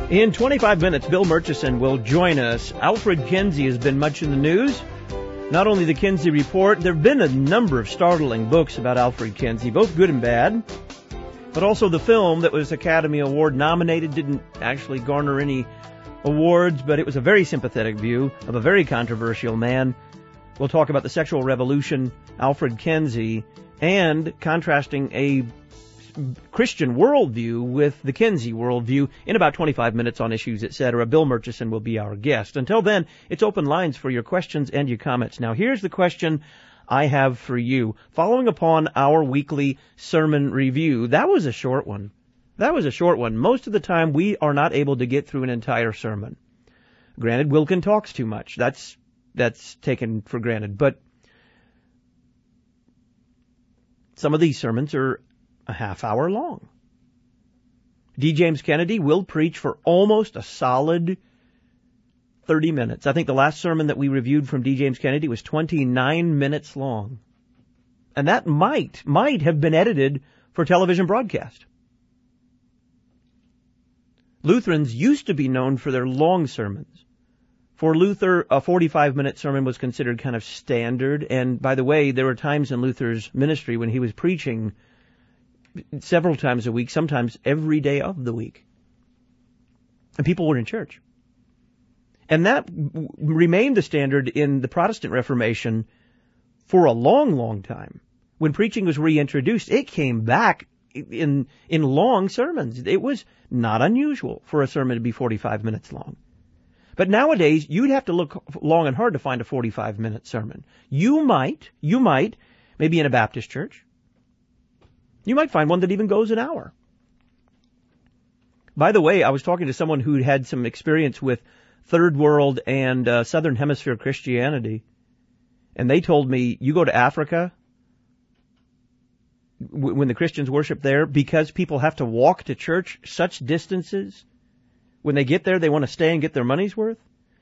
In 25 minutes, Bill Murchison will join us. Alfred Kinsey has been much in the news. Not only the Kinsey Report, there have been a number of startling books about Alfred Kinsey, both good and bad. But also the film that was Academy Award nominated didn't actually garner any awards, but it was a very sympathetic view of a very controversial man. We'll talk about the sexual revolution, Alfred Kinsey, and contrasting a Christian worldview with the Kinsey worldview in about 25 minutes on Issues, etc. Bill Murchison will be our guest. Until then, it's open lines for your questions and your comments. Now, here's the question I have for you. Following upon our weekly sermon review, that was a short one. Most of the time, we are not able to get through an entire sermon. Granted, Wilkin talks too much. That's taken for granted. But some of these sermons are a half hour long. D. James Kennedy will preach for almost a solid 30 minutes. I think the last sermon that we reviewed from D. James Kennedy was 29 minutes long. And that might have been edited for television broadcast. Lutherans used to be known for their long sermons. For Luther, a 45-minute sermon was considered kind of standard. And by the way, there were times in Luther's ministry when he was preaching several times a week, sometimes every day of the week. And people were in church. And that remained the standard in the Protestant Reformation for a long, long time. When preaching was reintroduced, it came back in long sermons. It was not unusual for a sermon to be 45 minutes long. But nowadays, you'd have to look long and hard to find a 45-minute sermon. You might, maybe in a Baptist church, you might find one that even goes an hour. By the way, I was talking to someone who had some experience with Third World and Southern Hemisphere Christianity, and they told me, you go to Africa, when the Christians worship there, because people have to walk to church such distances, when they get there, they want to stay and get their money's worth.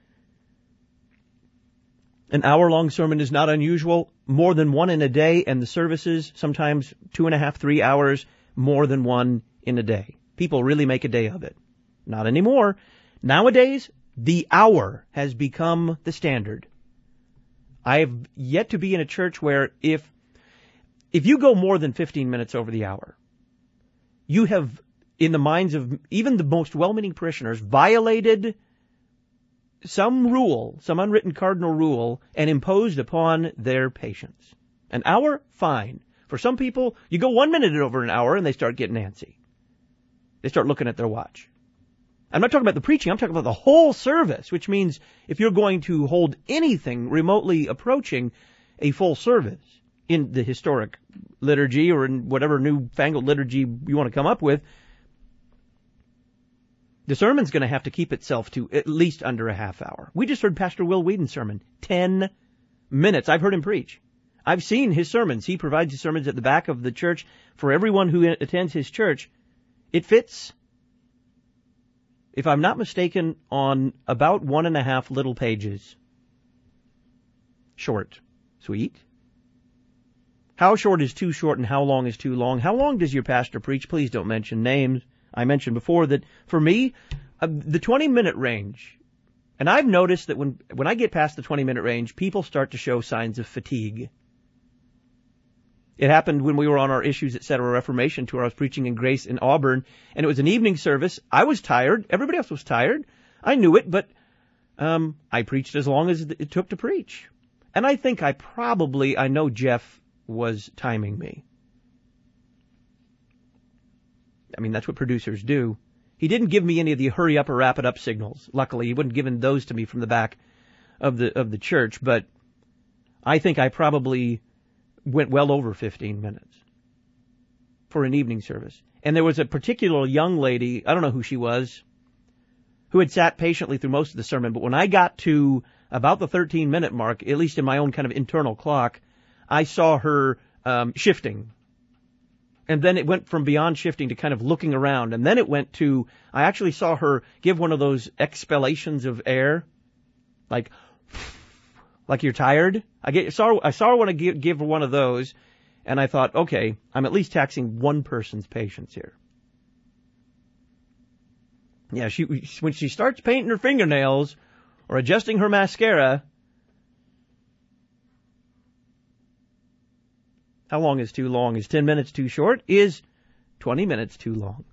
An hour-long sermon is not unusual, more than one in a day, and the services, sometimes 2.5, 3 hours, more than one in a day. People really make a day of it. Not anymore. Nowadays, the hour has become the standard. I have yet to be in a church where if you go more than 15 minutes over the hour, you have, in the minds of even the most well-meaning parishioners, violated some rule, some unwritten cardinal rule, and imposed upon their patience. An hour? Fine. For some people, you go 1 minute over an hour and they start getting antsy. They start looking at their watch. I'm not talking about the preaching, I'm talking about the whole service, which means if you're going to hold anything remotely approaching a full service in the historic liturgy or in whatever newfangled liturgy you want to come up with, the sermon's going to have to keep itself to at least under a half hour. We just heard Pastor Will Whedon's sermon, 10 minutes. I've heard him preach. I've seen his sermons. He provides his sermons at the back of the church for everyone who attends his church. It fits, if I'm not mistaken, on about 1.5 little pages. Short. Sweet. How short is too short and how long is too long? How long does your pastor preach? Please don't mention names. I mentioned before that for me, the 20-minute range, and I've noticed that when I get past the 20-minute range, people start to show signs of fatigue. It happened when we were on our Issues, etc. Reformation tour. I was preaching in Grace in Auburn, and it was an evening service. I was tired. Everybody else was tired. I knew it, but I preached as long as it took to preach. And I think I know Jeff was timing me. I mean, that's what producers do. He didn't give me any of the hurry up or wrap it up signals. Luckily, he wouldn't given those to me from the back of the church, but I think I probably went well over 15 minutes for an evening service. And there was a particular young lady, I don't know who she was, who had sat patiently through most of the sermon, but when I got to about the 13-minute mark, at least in my own kind of internal clock, I saw her shifting. And then it went from beyond shifting to kind of looking around. And then it went to, I actually saw her give one of those exhalations of air, like you're tired. I saw her want to give one of those, and I thought, okay, I'm at least taxing one person's patience here. Yeah, when she starts painting her fingernails or adjusting her mascara. How long is too long? Is 10 minutes too short? Is 20 minutes too long?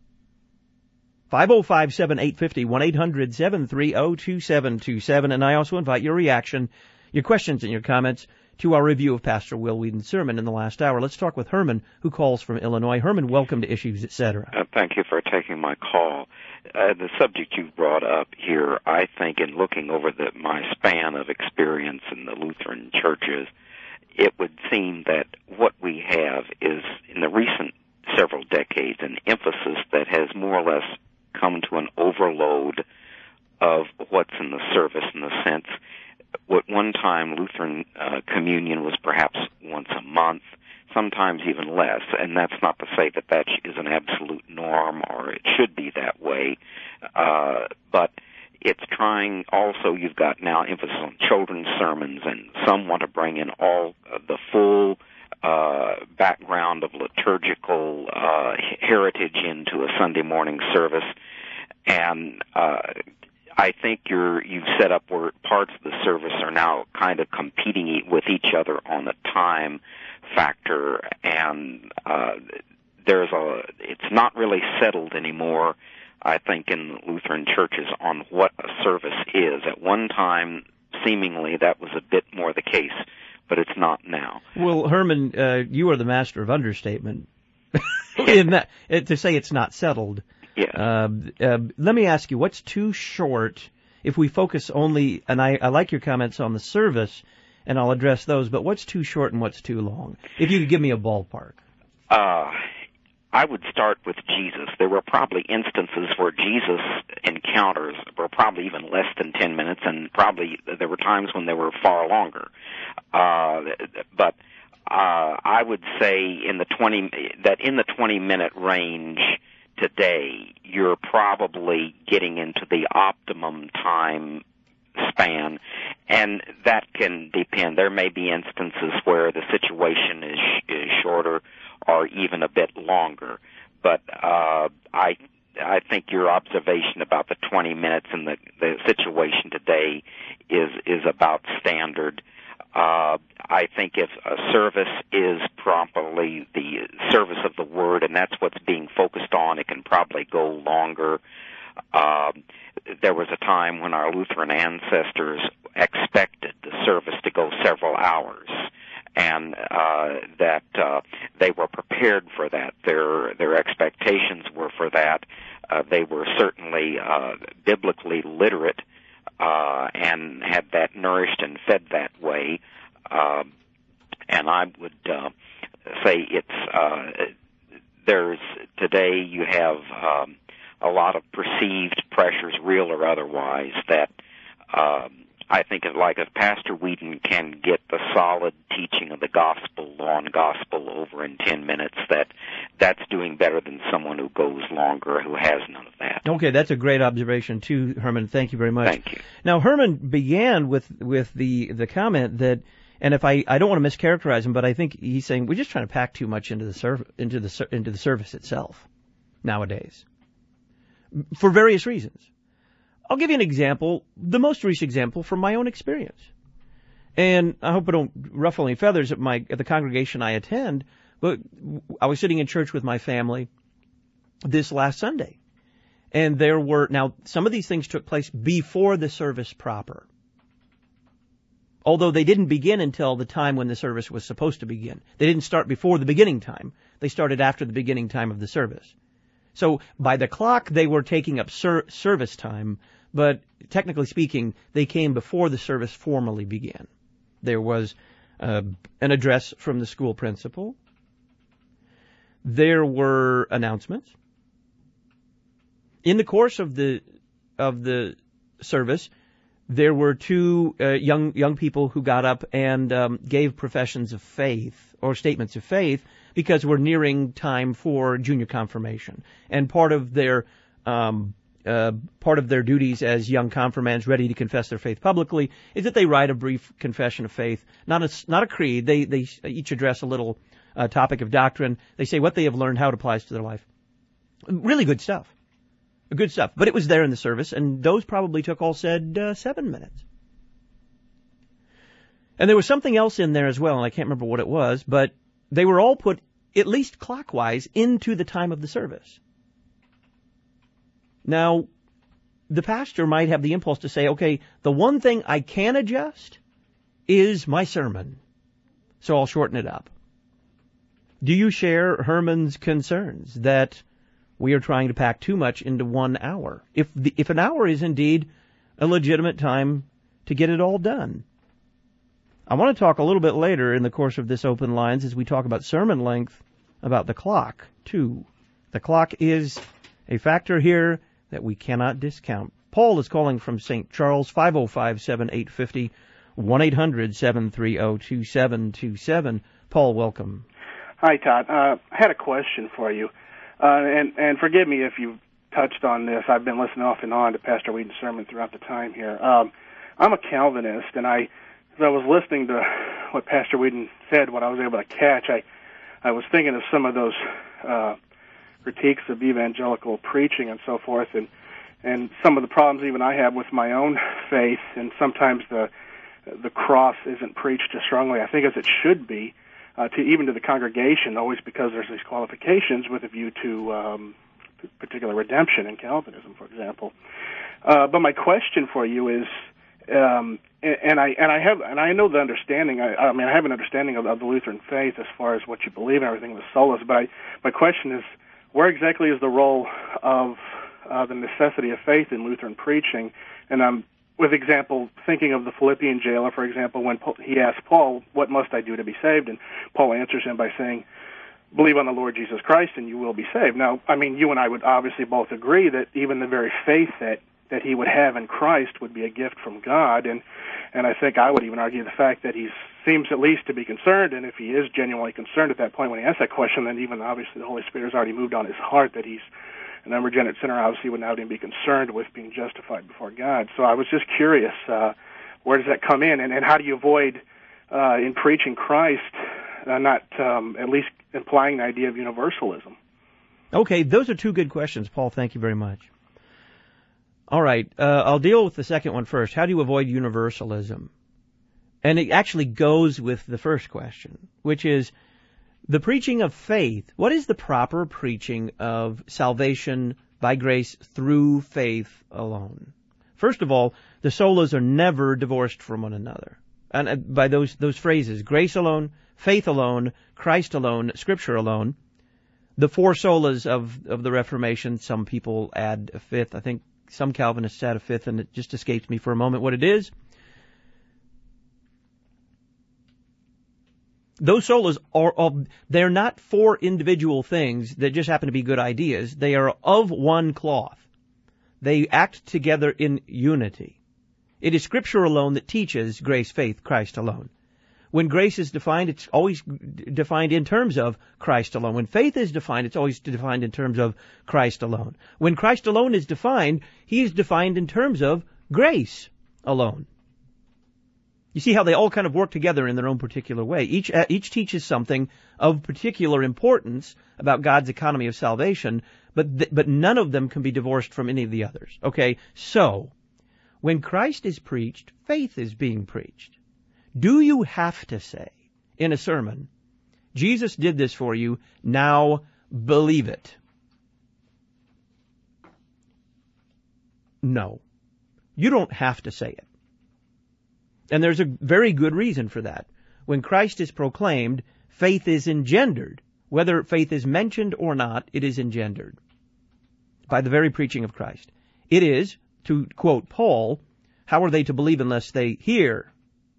505-7850, 1-800-730-2727. And I also invite your reaction, your questions and your comments to our review of Pastor Will Whedon's sermon in the last hour. Let's talk with Herman, who calls from Illinois. Herman, welcome to Issues, Etc. Thank you for taking my call. The subject you brought up here, I think in looking over my span of experience in the Lutheran churches, it would seem that what we have is, in the recent several decades, an emphasis that has more or less come to an overload of what's in the service, in the sense what one time Lutheran communion was perhaps once a month, sometimes even less, and that's not to say that that is an absolute norm or it should be that way, but it's trying also, you've got now emphasis on children's sermons, and some want to bring in all the full background of liturgical heritage into a Sunday morning service, and I think you've set up where parts of the service are now kind of competing with each other on the time factor, and it's not really settled anymore, I think, in Lutheran churches on what a service is. At one time, seemingly, that was a bit more the case, but it's not now. Well, Herman, you are the master of understatement in that, to say it's not settled. Yes. Let me ask you, what's too short if we focus only, and I like your comments on the service, and I'll address those, but what's too short and what's too long? If you could give me a ballpark. I would start with Jesus. There were probably instances where Jesus encounters were probably even less than 10 minutes, and probably there were times when they were far longer. But I would say in the 20-minute range today, you're probably getting into the optimum time span, and that can depend. There may be instances where the situation is shorter or even a bit longer, but I think your observation about the 20 minutes and the situation today is about standard. I think if a service is properly the service of the Word, and that's what's being focused on, it can probably go longer. There was a time when our Lutheran ancestors expected the service to go several hours, and that they were prepared for that. Their expectations were for that. They were certainly biblically literate and had that nourished and fed that way. And I would say there's today you have a lot of perceived pressures, real or otherwise, that I think if Pastor Whedon can get the solid teaching of the gospel, law and gospel, over in 10 minutes, that's doing better than someone who goes longer, who has none of that. Okay, that's a great observation too, Herman. Thank you very much. Thank you. Now, Herman began with the comment that, and if I don't want to mischaracterize him, but I think he's saying we're just trying to pack too much into the service itself nowadays for various reasons. I'll give you an example, the most recent example from my own experience. And I hope I don't ruffle any feathers at the congregation I attend, but I was sitting in church with my family this last Sunday. And now some of these things took place before the service proper. Although they didn't begin until the time when the service was supposed to begin. They didn't start before the beginning time. They started after the beginning time of the service. So by the clock, they were taking up service time, but technically speaking, they came before the service formally began. There was an address from the school principal. There were announcements. In the course of the service, there were two young people who got up and gave professions of faith or statements of faith because we're nearing time for junior confirmation, and part of their duties as young confirmands ready to confess their faith publicly is that they write a brief confession of faith, not a creed. They each address a little topic of doctrine. They say what they have learned, how it applies to their life. Really good stuff. Good stuff. But it was there in the service, and those probably took all said 7 minutes. And there was something else in there as well, and I can't remember what it was, but they were all put at least clockwise into the time of the service. Now, the pastor might have the impulse to say, okay, the one thing I can adjust is my sermon, so I'll shorten it up. Do you share Herman's concerns that we are trying to pack too much into 1 hour? If an hour is indeed a legitimate time to get it all done. I want to talk a little bit later in the course of this open lines as we talk about sermon length, about the clock, too. The clock is a factor here that we cannot discount. Paul is calling from St. Charles, 505-7850, 1-800-730-2727. Paul, welcome. Hi, Todd. I had a question for you. And forgive me if you've touched on this. I've been listening off and on to Pastor Whedon's sermon throughout the time here. I'm a Calvinist, and as I was listening to what Pastor Whedon said, what I was able to catch, I was thinking of some of those critiques of evangelical preaching and so forth, and some of the problems even I have with my own faith, and sometimes the cross isn't preached as strongly, I think, as it should be, even to the congregation, always because there's these qualifications with a view to particular redemption in Calvinism, for example. But my question for you is, and I know the understanding. I mean, I have an understanding of the Lutheran faith as far as what you believe and everything with solas. But my question is, where exactly is the role of the necessity of faith in Lutheran preaching? And I'm, with example, thinking of the Philippian jailer, for example, when he asked Paul, "What must I do to be saved?" And Paul answers him by saying, "Believe on the Lord Jesus Christ, and you will be saved." Now, I mean, you and I would obviously both agree that even the very faith that he would have in Christ would be a gift from God, and I think I would even argue the fact that he seems at least to be concerned, and if he is genuinely concerned at that point when he asked that question, then even obviously the Holy Spirit has already moved on his heart that he's an unregenerate sinner, obviously would now even be concerned with being justified before God. So I was just curious, where does that come in, and how do you avoid, in preaching Christ, not at least implying the idea of universalism? Okay, those are two good questions, Paul. Thank you very much. All right, I'll deal with the second one first. How do you avoid universalism? And it actually goes with the first question, which is the preaching of faith. What is the proper preaching of salvation by grace through faith alone? First of all, the solas are never divorced from one another. And by those phrases, grace alone, faith alone, Christ alone, Scripture alone, the four solas of the Reformation, some people add a fifth. I think some Calvinists add a fifth, and it just escapes me for a moment what it is. Those solas they're not four individual things that just happen to be good ideas. They are of one cloth. They act together in unity. It is Scripture alone that teaches grace, faith, Christ alone. When grace is defined, it's always defined in terms of Christ alone. When faith is defined, it's always defined in terms of Christ alone. When Christ alone is defined, he is defined in terms of grace alone. You see how they all kind of work together in their own particular way. Each teaches something of particular importance about God's economy of salvation, but none of them can be divorced from any of the others. Okay, so when Christ is preached, faith is being preached. Do you have to say in a sermon, Jesus did this for you, now believe it? No. You don't have to say it. And there's a very good reason for that. When Christ is proclaimed, faith is engendered. Whether faith is mentioned or not, it is engendered by the very preaching of Christ. It is, to quote Paul, how are they to believe unless they hear?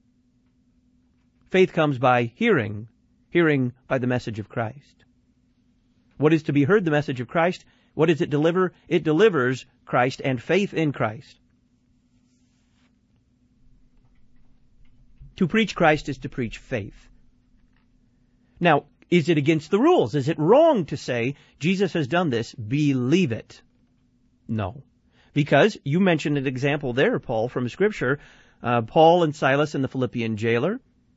Faith comes by hearing, hearing by the message of Christ. What is to be heard? The message of Christ. What does it deliver? It delivers Christ and faith in Christ. To preach Christ is to preach faith. Now, is it against the rules? Is it wrong to say, Jesus has done this, believe it? No. Because you mentioned an example there, Paul, from Scripture. Paul and Silas and the Philippian jailer.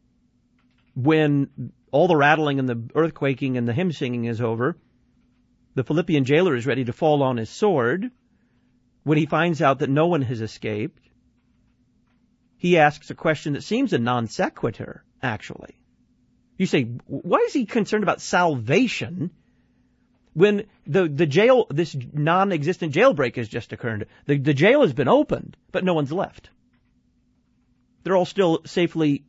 When all the rattling and the earthquaking and the hymn singing is over, the Philippian jailer is ready to fall on his sword. when he finds out that no one has escaped, he asks a question that seems a non sequitur, actually. You say, why is he concerned about salvation when the jail, this non-existent jailbreak has just occurred? The jail has been opened, but no one's left. They're all still safely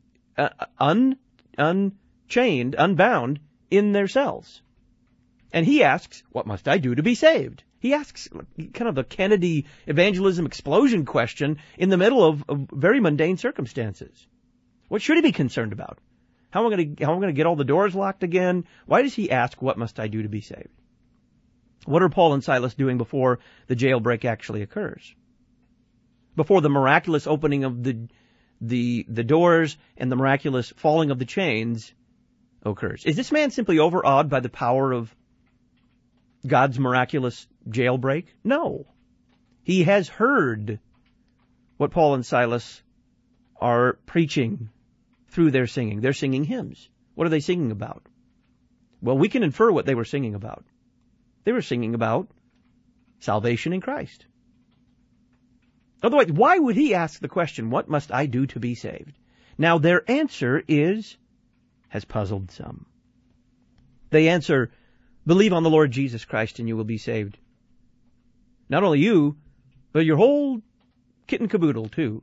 unchained, unbound in their cells. And he asks, what must I do to be saved? He asks kind of a Kennedy evangelism explosion question in the middle of very mundane circumstances. What should he be concerned about? How am I going to get all the doors locked again? Why does he ask, what must I do to be saved? What are Paul and Silas doing before the jailbreak actually occurs? Before the miraculous opening of the doors and the miraculous falling of the chains occurs. Is this man simply overawed by the power of God's miraculous jailbreak? No. He has heard what Paul and Silas are preaching through their singing. They're singing hymns. What are they singing about? Well, we can infer what they were singing about. They were singing about salvation in Christ. Otherwise, why would he ask the question, what must I do to be saved? Now, their answer has puzzled some. They answer, believe on the Lord Jesus Christ and you will be saved. Not only you, but your whole kit and caboodle too.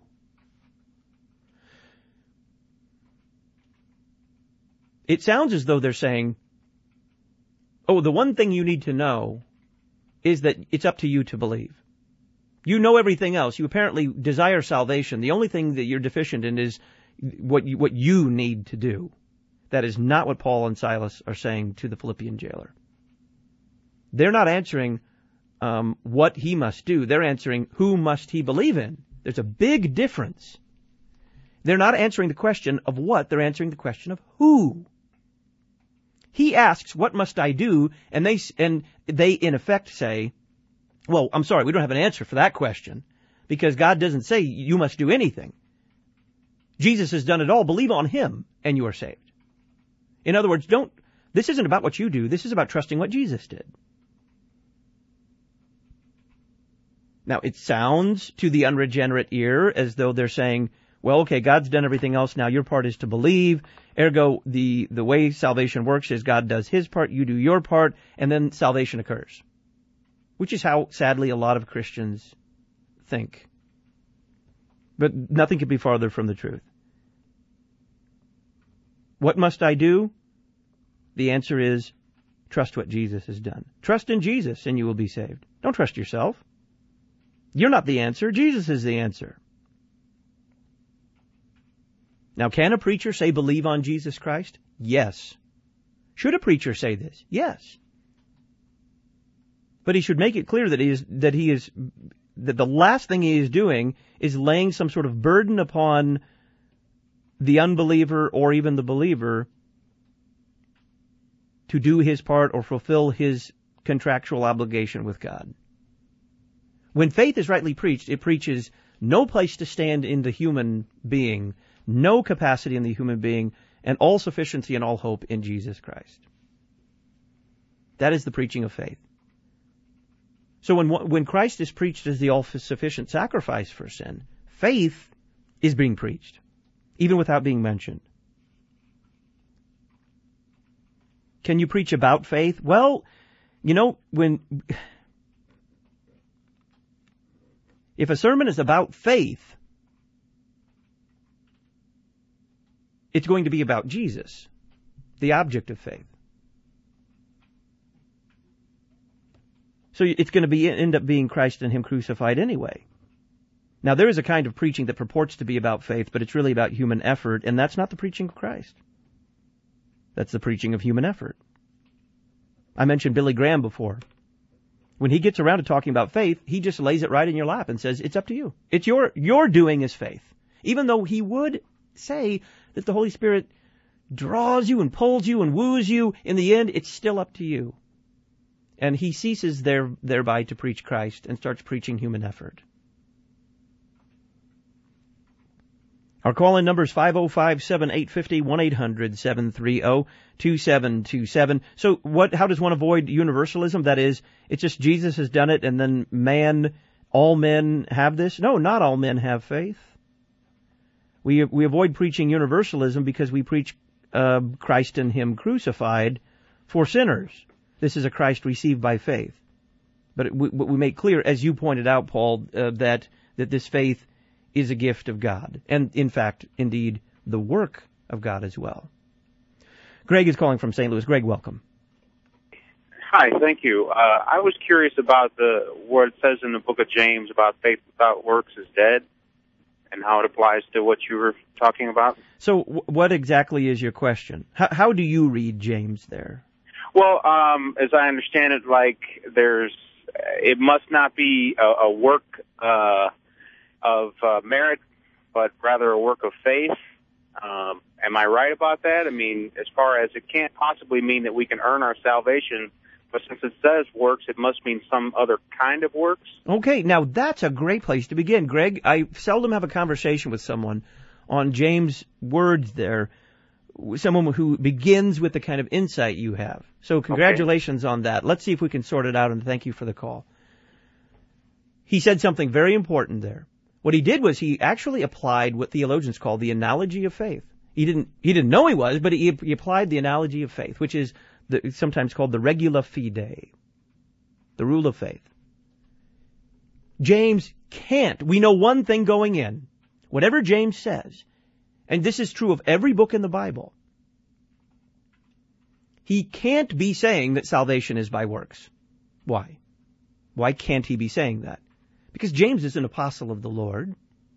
It sounds as though they're saying, oh, the one thing you need to know is that it's up to you to believe. You know everything else. You apparently desire salvation. The only thing that you're deficient in is what you need to do. That is not what Paul and Silas are saying to the Philippian jailer. They're not answering what he must do. They're answering who must he believe in. There's a big difference. They're not answering the question of what. They're answering the question of who. He asks, what must I do? And they in effect say, well, I'm sorry, we don't have an answer for that question because God doesn't say you must do anything. Jesus has done it all. Believe on him and you are saved. In other words, this isn't about what you do. This is about trusting what Jesus did. Now, it sounds to the unregenerate ear as though they're saying, well, okay, God's done everything else. Now your part is to believe. Ergo, the way salvation works is God does his part, you do your part, and then salvation occurs. Which is how, sadly, a lot of Christians think. But nothing could be farther from the truth. What must I do? The answer is, trust what Jesus has done. Trust in Jesus and you will be saved. Don't trust yourself. You're not the answer. Jesus is the answer. Now, can a preacher say believe on Jesus Christ? Yes. Should a preacher say this? Yes. But he should make it clear that the last thing he is doing is laying some sort of burden upon the unbeliever or even the believer to do his part or fulfill his contractual obligation with God. When faith is rightly preached, it preaches no place to stand in the human being, no capacity in the human being, and all sufficiency and all hope in Jesus Christ. That is the preaching of faith. So when Christ is preached as the all-sufficient sacrifice for sin, faith is being preached, even without being mentioned. Can you preach about faith? Well, if a sermon is about faith, it's going to be about Jesus, the object of faith. So it's going to end up being Christ and him crucified anyway. Now, there is a kind of preaching that purports to be about faith, but it's really about human effort, and that's not the preaching of Christ. That's the preaching of human effort. I mentioned Billy Graham before. When he gets around to talking about faith, he just lays it right in your lap and says, it's up to you. It's your doing is faith. Even though he would say that the Holy Spirit draws you and pulls you and woos you, in the end, it's still up to you. And he ceases thereby to preach Christ and starts preaching human effort. Our call-in number is 505-7850, 1-800-730-2727. So how does one avoid universalism? That is, it's just Jesus has done it and then man all men have this? No, not all men have faith. We avoid preaching universalism because we preach Christ and Him crucified for sinners. This is a Christ received by faith. But we make clear, as you pointed out, Paul, that this faith is a gift of God. And, in fact, indeed, the work of God as well. Greg is calling from St. Louis. Greg, welcome. Hi, thank you. I was curious about where it says in the book of James about faith without works is dead, and how it applies to what you were talking about. So what exactly is your question? How do you read James there? Well, as I understand it, it must not be a work of merit, but rather a work of faith. Am I right about that? I mean, as far as it can't possibly mean that we can earn our salvation, but since it says works, it must mean some other kind of works. Okay, now that's a great place to begin, Greg. I seldom have a conversation with someone on James' words there, someone who begins with the kind of insight you have. So congratulations on that. Let's see if we can sort it out, and thank you for the call. He said something very important there. What he did was he actually applied what theologians call the analogy of faith. He didn't know he was, but he applied the analogy of faith, which is sometimes called the regula fide, the rule of faith. James can't. We know one thing going in. Whatever James says, and this is true of every book in the Bible, he can't be saying that salvation is by works. Why? Why can't he be saying that? Because James is an apostle of the Lord.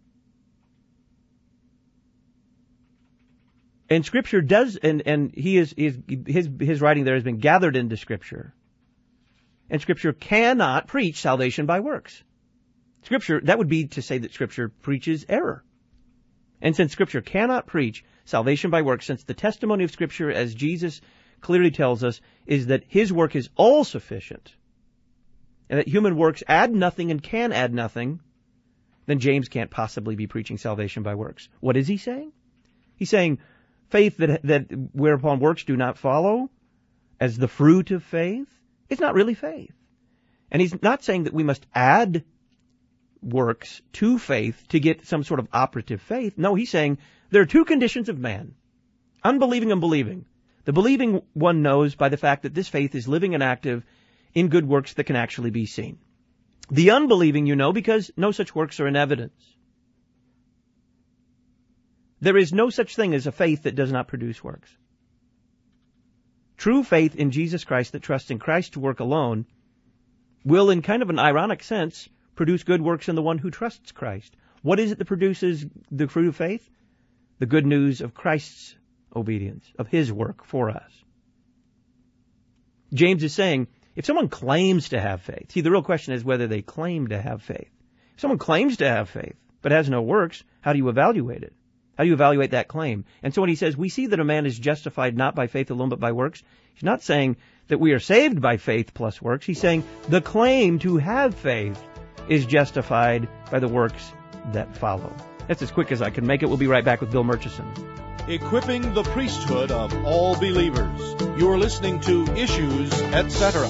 And Scripture does, and his writing there has been gathered into Scripture. And Scripture cannot preach salvation by works. Scripture, that would be to say that Scripture preaches error. And since Scripture cannot preach salvation by works, since the testimony of Scripture, as Jesus clearly tells us, is that His work is all sufficient, and that human works add nothing and can add nothing, then James can't possibly be preaching salvation by works. What is he saying? He's saying faith that whereupon works do not follow as the fruit of faith, it's not really faith. And he's not saying that we must add works to faith to get some sort of operative faith. No, he's saying there are two conditions of man, unbelieving and believing. The believing one knows by the fact that this faith is living and active in good works that can actually be seen. The unbelieving you know because no such works are in evidence. There is no such thing as a faith that does not produce works. True faith in Jesus Christ that trusts in Christ to work alone will, in kind of an ironic sense, produce good works in the one who trusts Christ. What is it that produces the fruit of faith? The good news of Christ's obedience, of His work for us. James is saying, if someone claims to have faith, see, the real question is whether they claim to have faith. If someone claims to have faith, but has no works, how do you evaluate it? How do you evaluate that claim? And so when he says, we see that a man is justified not by faith alone, but by works, he's not saying that we are saved by faith plus works. He's saying the claim to have faith is justified by the works that follow. That's as quick as I can make it. We'll be right back with Bill Murchison. Equipping the priesthood of all believers. You're listening to Issues, Etc.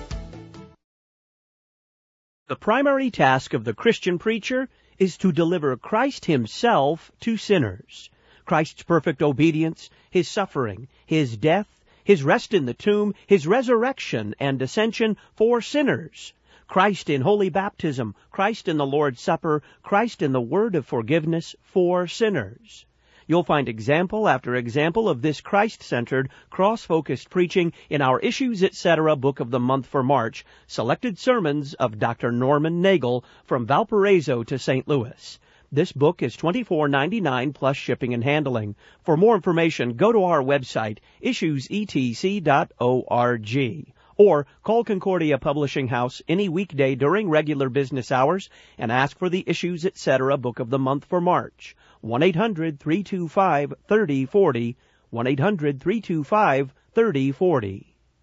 The primary task of the Christian preacher is to deliver Christ Himself to sinners. Christ's perfect obedience, His suffering, His death, His rest in the tomb, His resurrection and ascension for sinners. Christ in holy baptism, Christ in the Lord's Supper, Christ in the word of forgiveness for sinners. You'll find example after example of this Christ-centered, cross-focused preaching in our Issues, Etc. book of the month for March, Selected Sermons of Dr. Norman Nagel from Valparaiso to St. Louis. This book is $24.99 plus shipping and handling. For more information, go to our website, issuesetc.org. Or call Concordia Publishing House any weekday during regular business hours and ask for the Issues, Etc. book of the month for March. 1-800-325-3040, 1-800-325-3040.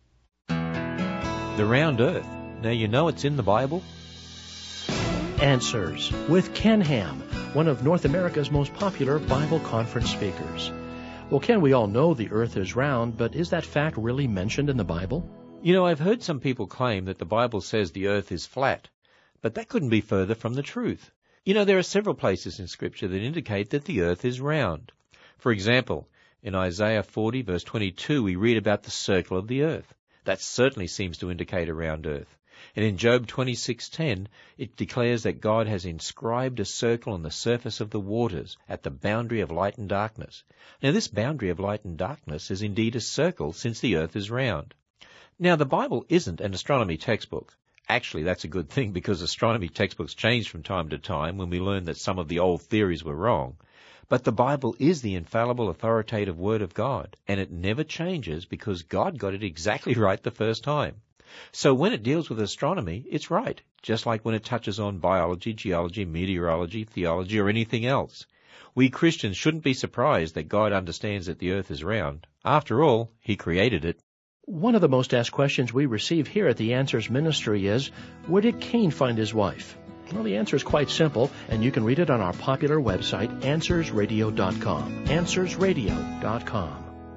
The round earth. Now you know it's in the Bible? Answers with Ken Ham, one of North America's most popular Bible conference speakers. Well, Ken, we all know the earth is round, but is that fact really mentioned in the Bible? You know, I've heard some people claim that the Bible says the earth is flat, But that couldn't be further from the truth. You know, there are several places in Scripture that indicate that the earth is round. For example, in Isaiah 40, verse 22, we read about the circle of the earth. That certainly seems to indicate a round earth. And in Job 26:10, it declares that God has inscribed a circle on the surface of the waters at the boundary of light and darkness. Now, this boundary of light and darkness is indeed a circle, since the earth is round. Now, the Bible isn't an astronomy textbook. Actually, that's a good thing, because astronomy textbooks change from time to time when we learn that some of the old theories were wrong. But the Bible is the infallible, authoritative Word of God, and it never changes because God got it exactly right the first time. So when it deals with astronomy, it's right, just like when it touches on biology, geology, meteorology, theology, or anything else. We Christians shouldn't be surprised that God understands that the earth is round. After all, He created it. One of the most asked questions we receive here at the Answers Ministry is, where did Cain find his wife? Well, the answer is quite simple, and you can read it on our popular website, AnswersRadio.com. AnswersRadio.com.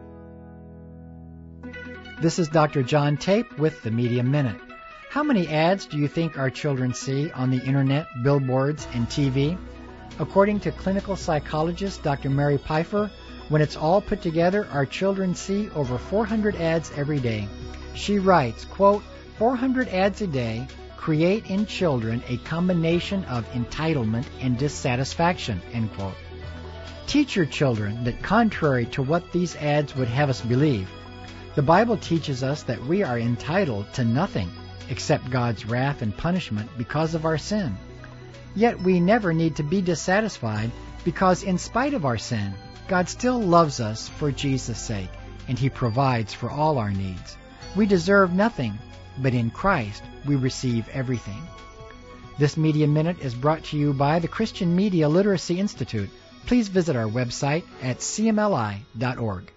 This is Dr. John Tape with the Media Minute. How many ads do you think our children see on the Internet, billboards, and TV? According to clinical psychologist Dr. Mary Pfeiffer, when it's all put together, our children see over 400 ads every day. She writes, quote, 400 ads a day create in children a combination of entitlement and dissatisfaction, end quote. Teach your children that contrary to what these ads would have us believe, the Bible teaches us that we are entitled to nothing except God's wrath and punishment because of our sin. Yet we never need to be dissatisfied, because in spite of our sin, God still loves us for Jesus' sake, and He provides for all our needs. We deserve nothing, but in Christ we receive everything. This Media Minute is brought to you by the Christian Media Literacy Institute. Please visit our website at cmli.org.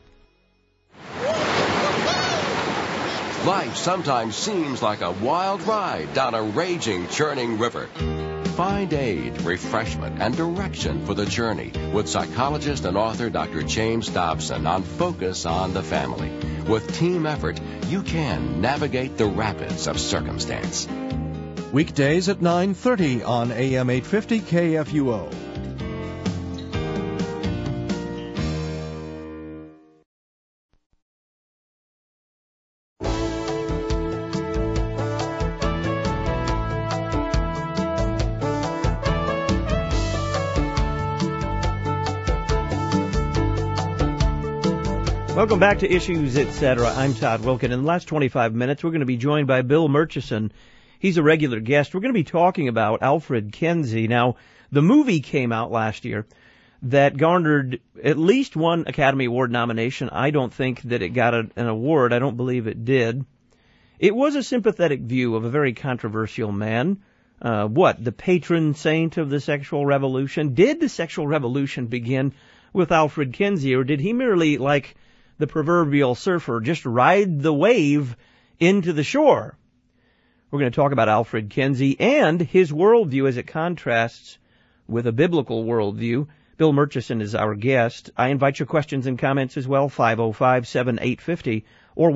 Life sometimes seems like a wild ride down a raging, churning river. Find aid, refreshment, and direction for the journey with psychologist and author Dr. James Dobson on Focus on the Family. With team effort, you can navigate the rapids of circumstance. Weekdays at 9:30 on AM 850 KFUO. Welcome back to Issues, Etc. I'm Todd Wilkin. In the last 25 minutes, we're going to be joined by Bill Murchison. He's a regular guest. We're going to be talking about Alfred Kinsey. Now, the movie came out last year that garnered at least one Academy Award nomination. I don't think that it got an award. I don't believe it did. It was a sympathetic view of a very controversial man. The patron saint of the sexual revolution? Did the sexual revolution begin with Alfred Kinsey, or did he merely, like the proverbial surfer, just ride the wave into the shore? We're going to talk about Alfred Kinsey and his worldview as it contrasts with a biblical worldview. Bill Murchison is our guest. I invite your questions and comments as well, 505-7850 or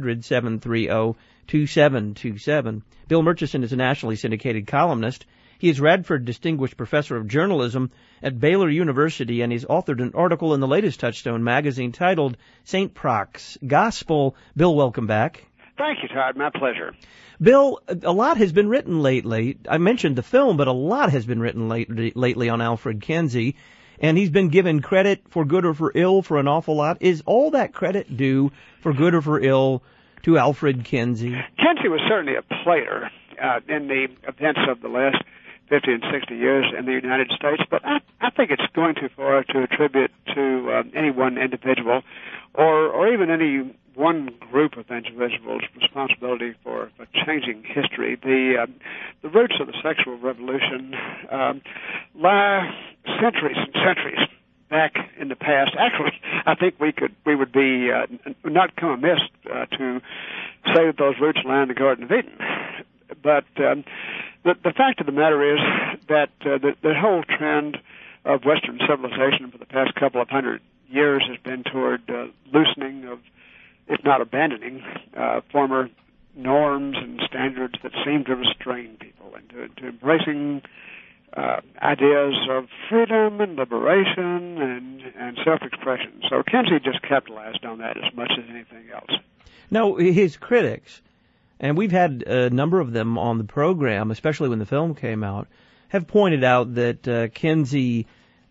1-800-730-2727. Bill Murchison is a nationally syndicated columnist. He is Radford Distinguished Professor of Journalism at Baylor University, and he's authored an article in the latest Touchstone magazine titled St. Proc's Gospel. Bill, welcome back. Thank you, Todd. My pleasure. Bill, a lot has been written lately. I mentioned the film, but a lot has been written lately on Alfred Kinsey, and he's been given credit for good or for ill for an awful lot. Is all that credit due, for good or for ill, to Alfred Kinsey? Kinsey was certainly a player in the events of the last 50 and 60 years in the United States, but I think it's going too far to attribute to any one individual or even any one group of individuals' responsibility for changing history. The roots of the sexual revolution lie centuries and centuries back in the past. Actually, I think we would be not come amiss to say that those roots lie in the Garden of Eden. But the fact of the matter is that the whole trend of Western civilization for the past couple of hundred years has been toward loosening of, if not abandoning, former norms and standards that seem to restrain people, and to embracing ideas of freedom and liberation and self-expression. So Kinsey just capitalized on that as much as anything else. Now, his critics, and we've had a number of them on the program, especially when the film came out, have pointed out that Kinsey,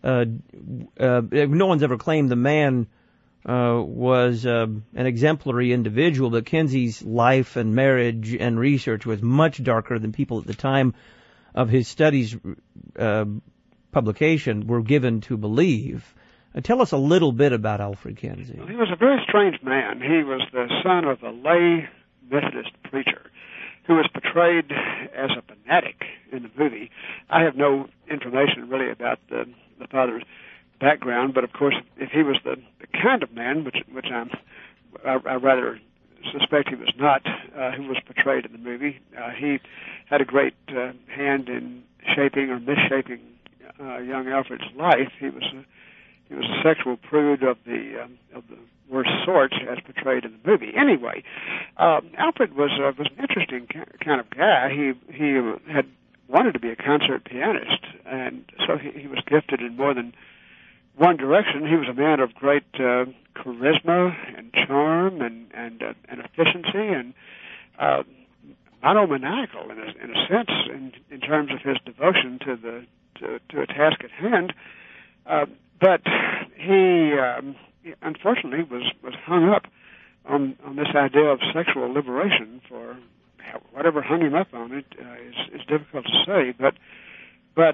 no one's ever claimed the man was an exemplary individual, but Kinsey's life and marriage and research was much darker than people at the time of his studies publication were given to believe. Tell us a little bit about Alfred Kinsey. He was a very strange man. He was the son of a lay Methodist preacher who was portrayed as a fanatic in the movie. I have no information really about the father's background, but of course, if he was the kind of man, which I rather suspect he was not, who was portrayed in the movie, he had a great hand in shaping or misshaping young Alfred's life. He was a sexual prude of the worst sort, as portrayed in the movie. Anyway, Alfred was an interesting kind of guy. He had wanted to be a concert pianist, and so he was gifted in more than one direction. He was a man of great charisma and charm and efficiency and monomaniacal in a sense in terms of his devotion to a task at hand. But he unfortunately was hung up on this idea of sexual liberation. For whatever hung him up on it is difficult to say. But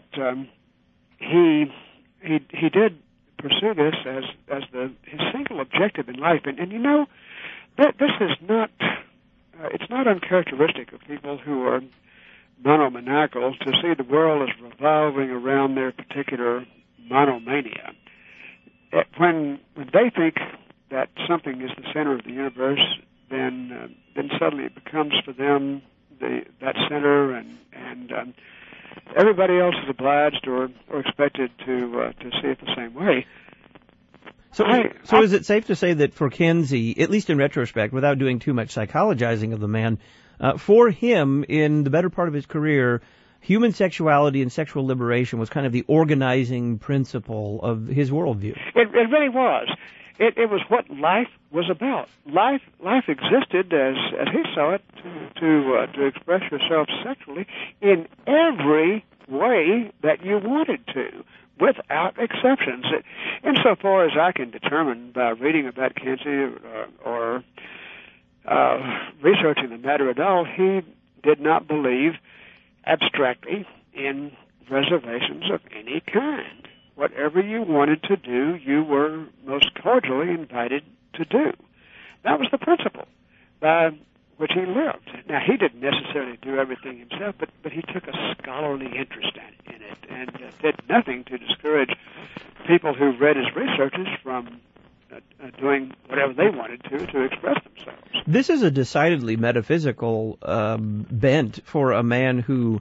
he did pursue this as his single objective in life. And you know, this is not it's not uncharacteristic of people who are monomaniacal to see the world as revolving around their particular monomania. When they think that something is the center of the universe, then suddenly it becomes for them that center, and everybody else is obliged or expected to see it the same way. So is it safe to say that for Kinsey, at least in retrospect, without doing too much psychologizing of the man, for him in the better part of his career, human sexuality and sexual liberation was kind of the organizing principle of his worldview? It really was. It was what life was about. Life existed as he saw it to express yourself sexually in every way that you wanted to, without exceptions. Insofar as I can determine by reading about Kinsey or researching the matter at all, he did not believe abstractly in reservations of any kind. Whatever you wanted to do, you were most cordially invited to do. That was the principle by which he lived. Now, he didn't necessarily do everything himself, but he took a scholarly interest in it and did nothing to discourage people who read his researches from doing whatever they wanted to express themselves. This is a decidedly metaphysical bent for a man who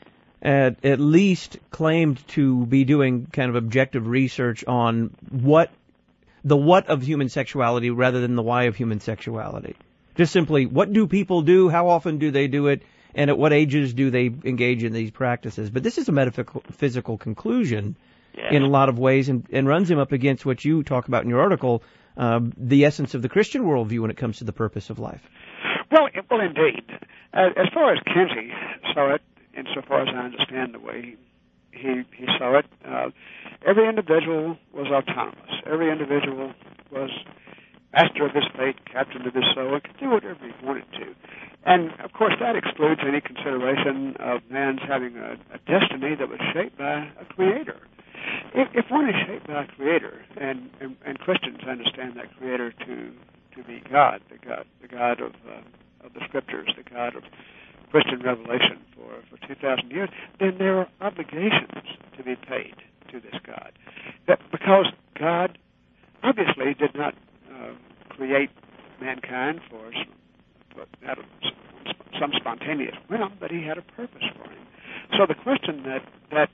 at least claimed to be doing kind of objective research on the what of human sexuality rather than the why of human sexuality. Just simply, what do people do, how often do they do it, and at what ages do they engage in these practices? But this is a metaphysical conclusion in a lot of ways and runs him up against what you talk about in your article, the essence of the Christian worldview when it comes to the purpose of life. Well, indeed. As far as Kinsey saw it, insofar as I understand the way he saw it, every individual was autonomous. Every individual was master of his fate, captain of his soul, and could do whatever he wanted to. And, of course, that excludes any consideration of man's having a destiny that was shaped by a creator. If one is shaped by a creator, and Christians understand that creator to be God, the God of the Scriptures, the God of Christian revelation for 2,000 years, then there are obligations to be paid to this God. Because God obviously did not create mankind for out of some spontaneous whim, but he had a purpose for him. So the question that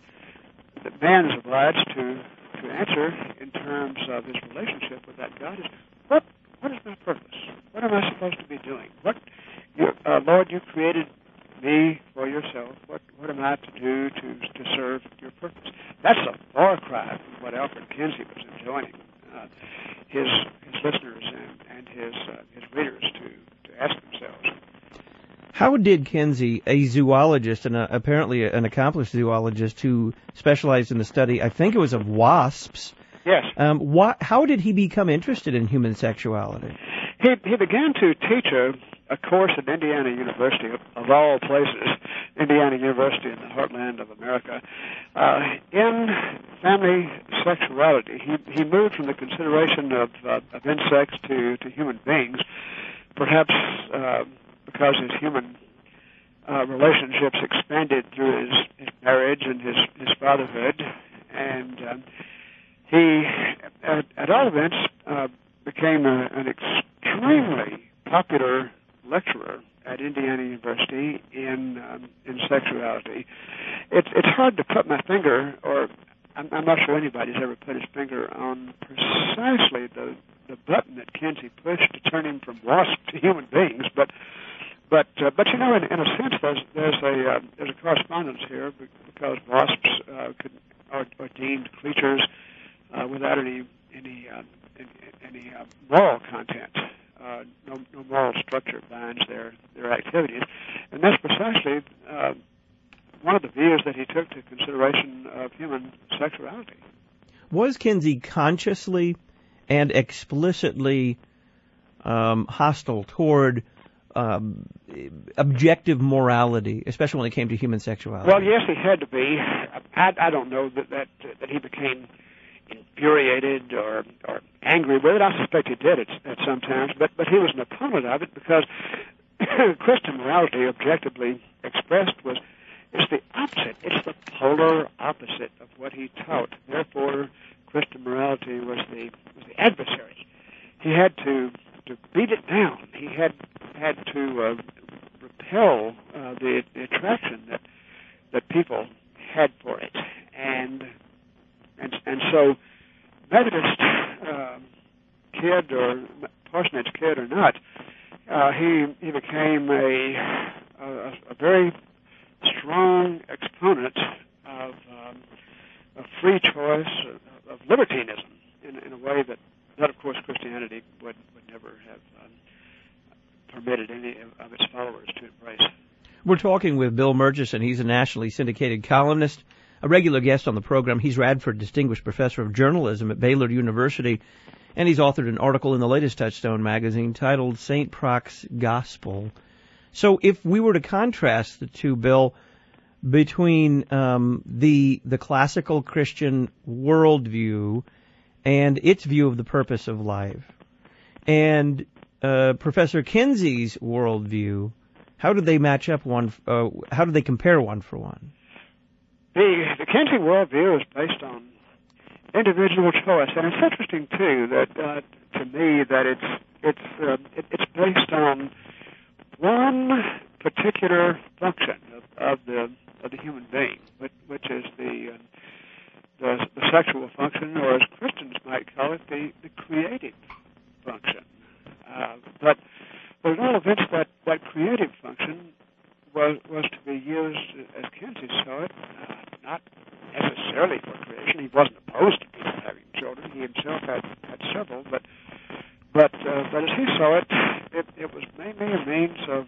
man is obliged to answer in terms of his relationship with that God is, what is my purpose? What am I supposed to be doing? What Lord, you created me for yourself. What am I to do to serve your purpose? That's a far cry from what Alfred Kinsey was enjoining his listeners and his readers to ask themselves. How did Kinsey, a zoologist and apparently an accomplished zoologist who specialized in the study, I think it was of wasps, yes. How did he become interested in human sexuality? He began to teach a course at Indiana University, of all places, Indiana University in the heartland of America, in family sexuality. He moved from the consideration of insects to human beings, perhaps because his human relationships expanded through his marriage and his fatherhood, and he, at all events, became an extremely popular lecturer at Indiana University in sexuality. It's hard to put my finger, or I'm not sure anybody's ever put his finger on precisely the button that Kinsey pushed to turn him from wasps to human beings, but you know, in a sense, there's a correspondence here, because wasps are deemed creatures without any moral content. No moral structure binds their activities, and that's precisely one of the views that he took to consideration of human sexuality. Was Kinsey consciously and explicitly hostile toward objective morality, especially when it came to human sexuality? Well, yes, he had to be. I don't know that he became infuriated or angry with it. I suspect he did at some times, but he was an opponent of it because Christian morality, objectively expressed, is the opposite. It's the polar opposite of what he taught. Therefore, Christian morality was the adversary. He had to beat it down. He had to repel the attraction that people had for it, and so Methodist kid or parsonage kid or not, he became a very strong exponent of free choice, of libertinism, in a way that of course Christianity would never have permitted any of its followers to embrace. We're talking with Bill Murchison. He's a nationally syndicated columnist, a regular guest on the program. He's Radford Distinguished Professor of Journalism at Baylor University, and he's authored an article in the latest Touchstone magazine titled St. Proc's Gospel. So if we were to contrast the two, Bill, between the classical Christian worldview and its view of the purpose of life, and Professor Kinsey's worldview, how do they match up how do they compare one for one? The Kinsey worldview is based on individual choice, and it's interesting too that to me that it's based on one particular function of the human being, which is the sexual function, or as Christians might call it, the creative function. But at all events, that creative function was to be used, as Kinsey saw it, not necessarily for creation. He wasn't opposed to people having children. He himself had several, but as he saw it, it was mainly a means of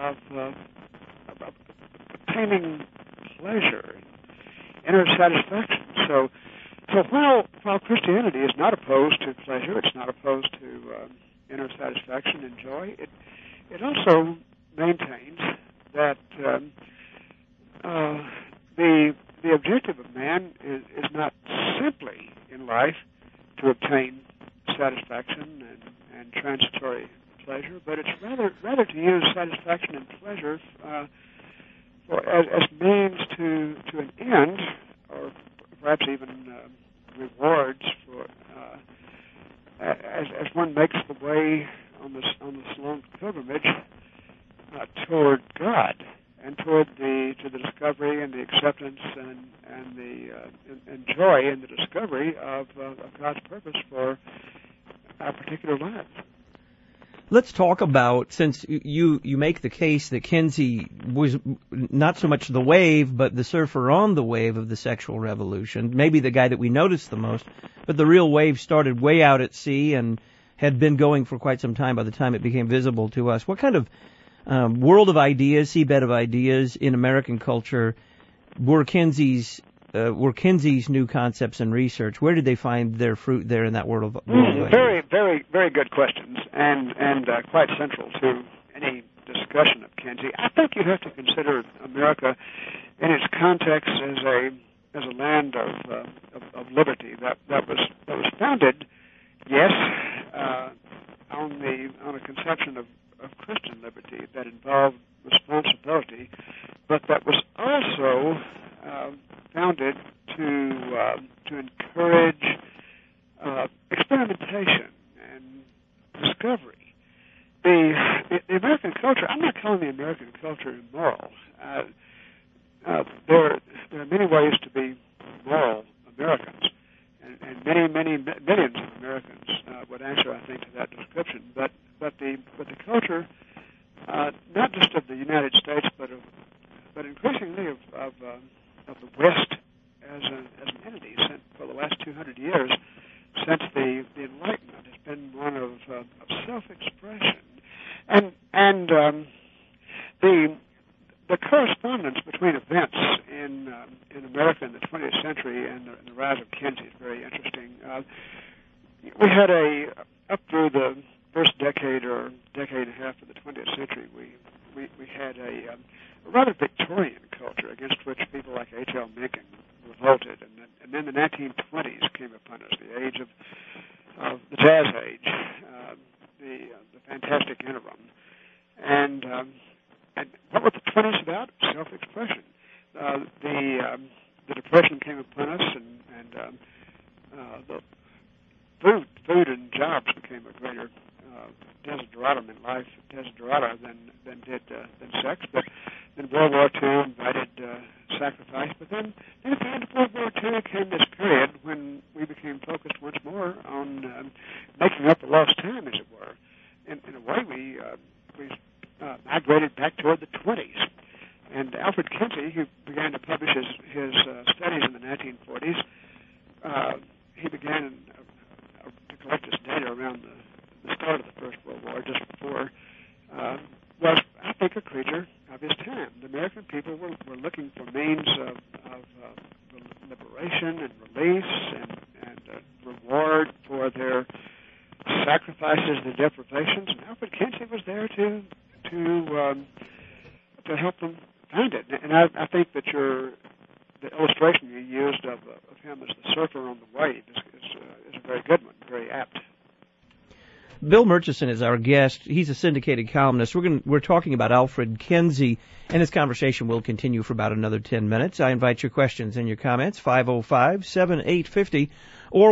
obtaining pleasure, inner satisfaction. So while Christianity is not opposed to pleasure, it's not opposed to inner satisfaction and joy, it also maintains that the objective of man is not simply in life to obtain satisfaction and transitory pleasure, but it's rather to use satisfaction and pleasure as means to an end, or perhaps even rewards for as one makes the way on this long pilgrimage toward God and toward the discovery and the acceptance and the joy in the discovery of God's purpose for our particular lives. Let's talk about, since you make the case that Kinsey was not so much the wave, but the surfer on the wave of the sexual revolution, maybe the guy that we noticed the most, but the real wave started way out at sea and had been going for quite some time by the time it became visible to us. What kind of world of ideas, seabed of ideas in American culture were Kinsey's new concepts and research? Where did they find their fruit there in that world of ideas? Very, very, very good questions, and quite central to any discussion of Kinsey. I think you have to consider America in its context as a land of liberty that was founded, yes, on a conception of Christian liberty that involved responsibility, but that was also founded to encourage experimentation and discovery. The American culture, I'm not calling the American culture immoral. There are many ways to be moral Americans, and many millions of Americans would answer, I think, to that description. But the culture, not just of the United States, but increasingly of the West as an entity for the last 200 years, since the Enlightenment, has been one of self-expression, and the correspondence between events in America in the 20th century and the rise of Kinsey is very interesting. We had up through the first decade or decade and a half of the 20th century, we had a rather Victorian culture against which people like H.L. Mencken revolted, and then the 1920s came upon us, the age of the Jazz Age, the Fantastic Interim, and what were the 20s about? Self-expression. The Depression came upon us, and the food and jobs became a greater desideratum in life, desiderata than sex. But then World War II invited sacrifice. But then at the end of World War II came this period when we became focused once more on making up the lost time, as it were. In a way, we migrated back toward the 20s. And Alfred Kinsey, who began to publish his studies in the 1940s, he began to collect his data around the start of the First World War, just before, was, I think, a creature of his time. The American people were looking for means of liberation and release and reward for their sacrifices and deprivations, and Alfred Kinsey was there to help them find it. And I think that the illustration you used of him as the surfer on the wave is a very good one, very apt. Bill Murchison is our guest. He's a syndicated columnist. We're talking about Alfred Kinsey, and this conversation will continue for about another 10 minutes. I invite your questions and your comments, 505-7850 or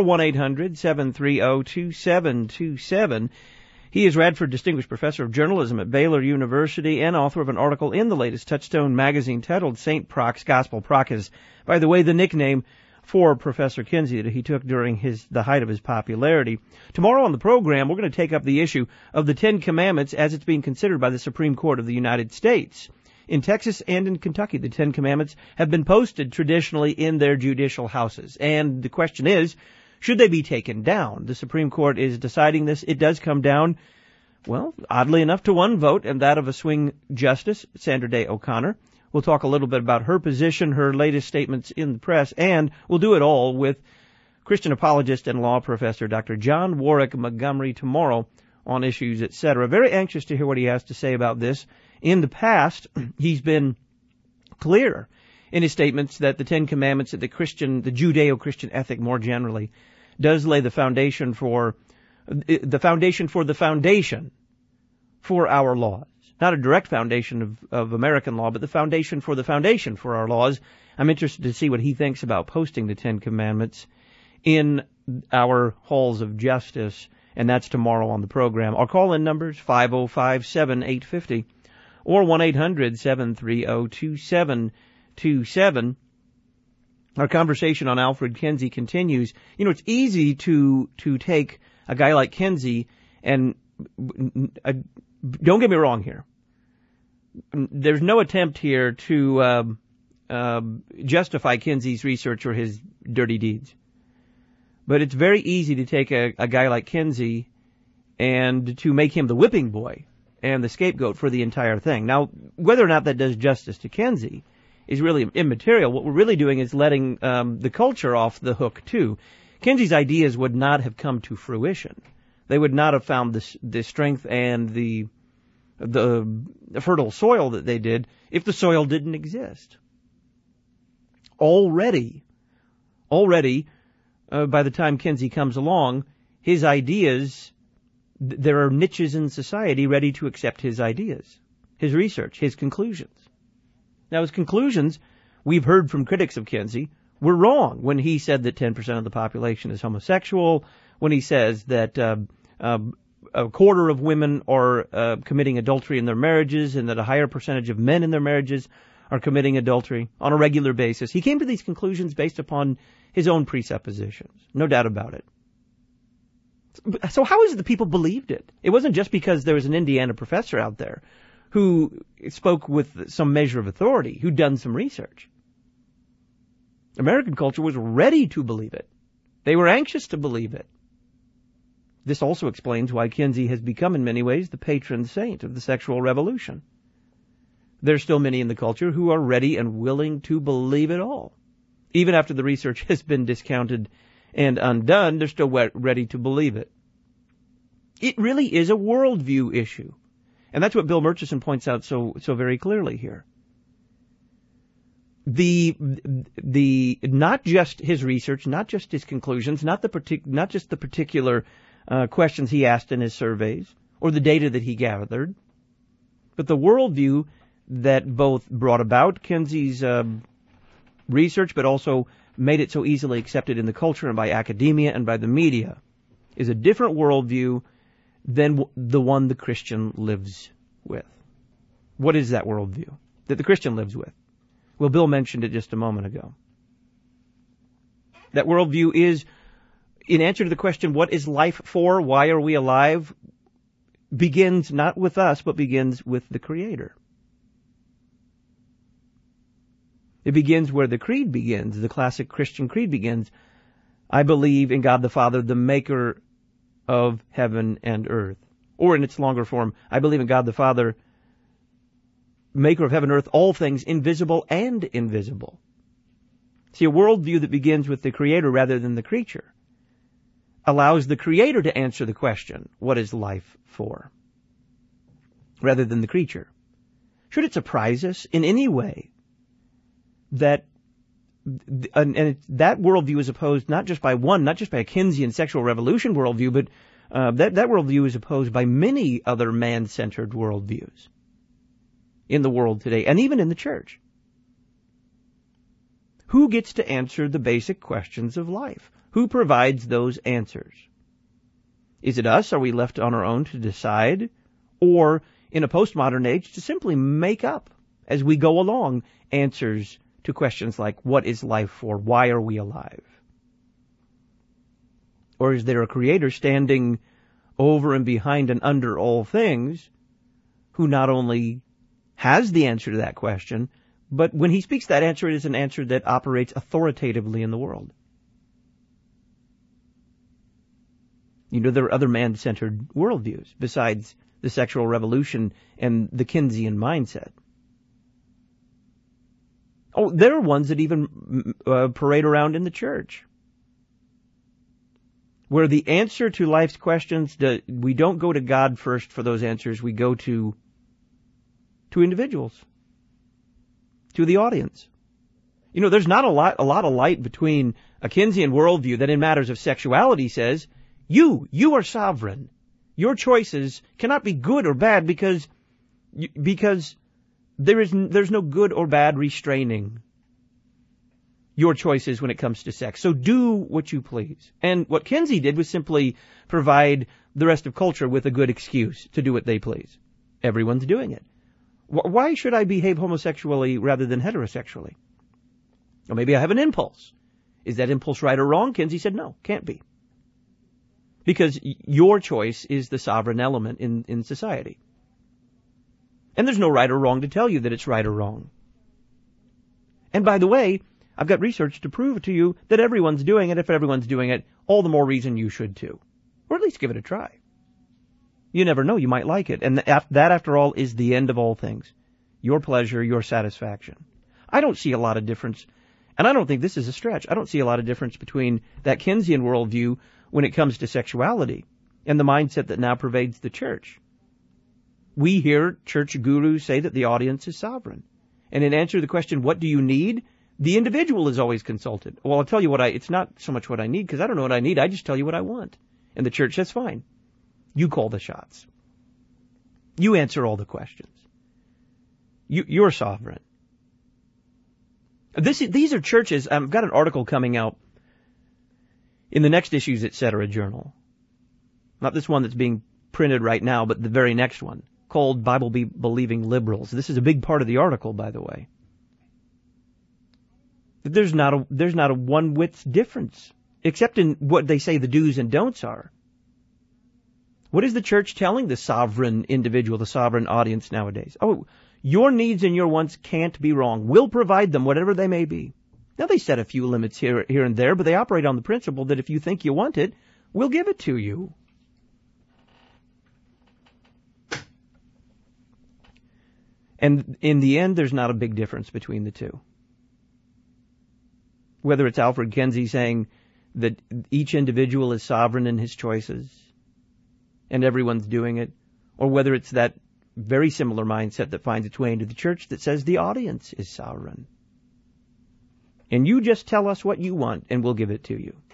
1-800-730-2727. He is Radford Distinguished Professor of Journalism at Baylor University and author of an article in the latest Touchstone magazine titled St. Proc's Gospel. Proc is, by the way, the nickname for Professor Kinsey that he took during the height of his popularity. Tomorrow on the program, we're going to take up the issue of the Ten Commandments as it's being considered by the Supreme Court of the United States. In Texas and in Kentucky, the Ten Commandments have been posted traditionally in their judicial houses. And the question is, should they be taken down? The Supreme Court is deciding this. It does come down, well, oddly enough, to one vote, and that of a swing justice, Sandra Day O'Connor. We'll talk a little bit about her position, her latest statements in the press, and we'll do it all with Christian apologist and law professor Dr. John Warwick Montgomery tomorrow on Issues, etc. Very anxious to hear what he has to say about this. In the past, he's been clear in his statements that the Ten Commandments, that the Judeo-Christian ethic more generally, does lay the foundation for the foundation for our laws. Not a direct foundation of American law, but the foundation for our laws. I'm interested to see what he thinks about posting the Ten Commandments in our halls of justice, and that's tomorrow on the program. Our call-in numbers, 505-7850 or 1-800-730-2727. Our conversation on Alfred Kinsey continues. You know, it's easy to take a guy like Kinsey and don't get me wrong here. There's no attempt here to justify Kinsey's research or his dirty deeds. But it's very easy to take a guy like Kinsey and to make him the whipping boy and the scapegoat for the entire thing. Now, whether or not that does justice to Kinsey is really immaterial. What we're really doing is letting the culture off the hook, too. Kinsey's ideas would not have come to fruition. They would not have found the strength and the fertile soil that they did if the soil didn't exist. Already, by the time Kinsey comes along, his ideas, there are niches in society ready to accept his ideas, his research, his conclusions. Now, his conclusions, we've heard from critics of Kinsey, were wrong when he said that 10% of the population is homosexual, when he says that a quarter of women are committing adultery in their marriages and that a higher percentage of men in their marriages are committing adultery on a regular basis. He came to these conclusions based upon his own presuppositions, no doubt about it. So how is it the people believed it? It wasn't just because there was an Indiana professor out there who spoke with some measure of authority, who'd done some research. American culture was ready to believe it. They were anxious to believe it. This also explains why Kinsey has become in many ways the patron saint of the sexual revolution. There's still many in the culture who are ready and willing to believe it all. Even after the research has been discounted and undone, they're still ready to believe it. It really is a worldview issue. And that's what Bill Murchison points out so very clearly here. The not just his research, not just his conclusions, not just the particular questions he asked in his surveys or the data that he gathered, but the worldview that both brought about Kinsey's research, but also made it so easily accepted in the culture and by academia and by the media, is a different worldview than the one the Christian lives with. What is that worldview that the Christian lives with? Well, Bill mentioned it just a moment ago. That worldview is, in answer to the question, what is life for? Why are we alive? Begins not with us, but begins with the Creator. It begins where the creed begins, the classic Christian creed begins. I believe in God the Father, the maker of heaven and earth. Or in its longer form, I believe in God the Father, maker of heaven and earth, all things invisible and invisible. See, a worldview that begins with the Creator rather than the creature allows the Creator to answer the question, what is life for? Rather than the creature. Should it surprise us in any way that that worldview is opposed not just by a Keynesian sexual revolution worldview, but that worldview is opposed by many other man-centered worldviews in the world today, and even in the church. Who gets to answer the basic questions of life? Who provides those answers? Is it us? Are we left on our own to decide? Or, in a postmodern age, to simply make up, as we go along, answers to questions like, what is life for? Why are we alive? Or is there a Creator standing over and behind and under all things who not only has the answer to that question, but when he speaks that answer, it is an answer that operates authoritatively in the world? You know, there are other man-centered worldviews besides the sexual revolution and the Keynesian mindset. Oh, there are ones that even parade around in the church, where the answer to life's questions, we don't go to God first for those answers. We go to individuals, to the audience. You know, there's not a lot of light between a Keynesian worldview that in matters of sexuality says, you are sovereign. Your choices cannot be good or bad because there's no good or bad restraining your choices when it comes to sex. So do what you please. And what Kinsey did was simply provide the rest of culture with a good excuse to do what they please. Everyone's doing it. Why should I behave homosexually rather than heterosexually? Or maybe I have an impulse. Is that impulse right or wrong? Kinsey said no, can't be. because your choice is the sovereign element in society. And there's no right or wrong to tell you that it's right or wrong. And by the way, I've got research to prove to you that everyone's doing it. If everyone's doing it, all the more reason you should too. Or at least give it a try. You never know, you might like it. And that, after all, is the end of all things. Your pleasure, your satisfaction. I don't see a lot of difference, and I don't think this is a stretch. I don't see a lot of difference between that Keynesian worldview when it comes to sexuality and the mindset that now pervades the church. We hear church gurus say that the audience is sovereign. And in answer to the question, what do you need? The individual is always consulted. Well, I'll tell you it's not so much what I need, because I don't know what I need. I just tell you what I want. And the church says, fine. You call the shots. You answer all the questions. You're sovereign. These are churches. I've got an article coming out in the next Issues, Etc. journal. Not this one that's being printed right now, but the very next one, called Bible-Believing Liberals. This is a big part of the article, by the way. There's not a one-whit difference, except in what they say the do's and don'ts are. What is the church telling the sovereign individual, the sovereign audience nowadays? Oh, your needs and your wants can't be wrong. We'll provide them, whatever they may be. Now, they set a few limits here and there, but they operate on the principle that if you think you want it, we'll give it to you. And in the end, there's not a big difference between the two. Whether it's Alfred Kinsey saying that each individual is sovereign in his choices and everyone's doing it, or whether it's that very similar mindset that finds its way into the church that says the audience is sovereign. And you just tell us what you want and we'll give it to you.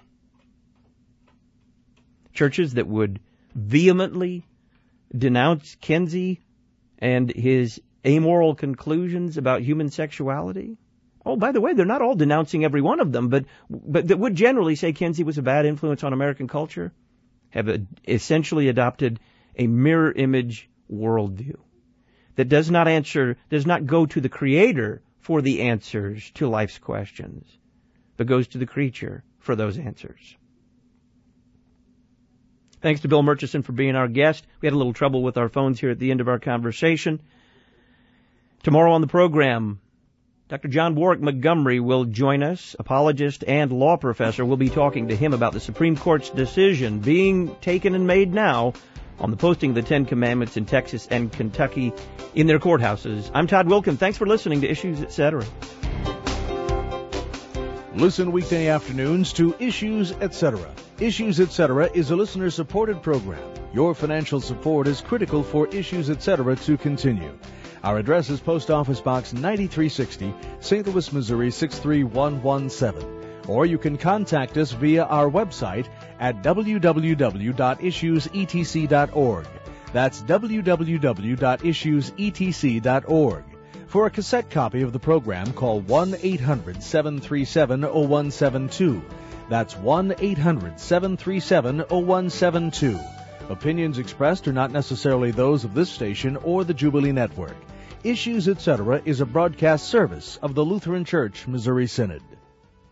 Churches that would vehemently denounce Kinsey and his amoral conclusions about human sexuality. Oh, by the way, they're not all denouncing every one of them, but that would generally say Kinsey was a bad influence on American culture, have essentially adopted a mirror image worldview that does not go to the Creator for the answers to life's questions, but goes to the creature for those answers. Thanks to Bill Murchison for being our guest. We had a little trouble with our phones here at the end of our conversation. Tomorrow on the program, Dr. John Warwick Montgomery will join us, apologist and law professor. We'll be talking to him about the Supreme Court's decision being taken and made now on the posting of the Ten Commandments in Texas and Kentucky in their courthouses. I'm Todd Wilkin. Thanks for listening to Issues, Etc. Listen weekday afternoons to Issues, Etc. Issues, Etc. is a listener-supported program. Your financial support is critical for Issues, Etc. to continue. Our address is Post Office Box 9360, St. Louis, Missouri 63117. Or you can contact us via our website at www.issuesetc.org. That's www.issuesetc.org. For a cassette copy of the program, call 1-800-737-0172. That's 1-800-737-0172. Opinions expressed are not necessarily those of this station or the Jubilee Network. Issues, Etc. is a broadcast service of the Lutheran Church Missouri Synod.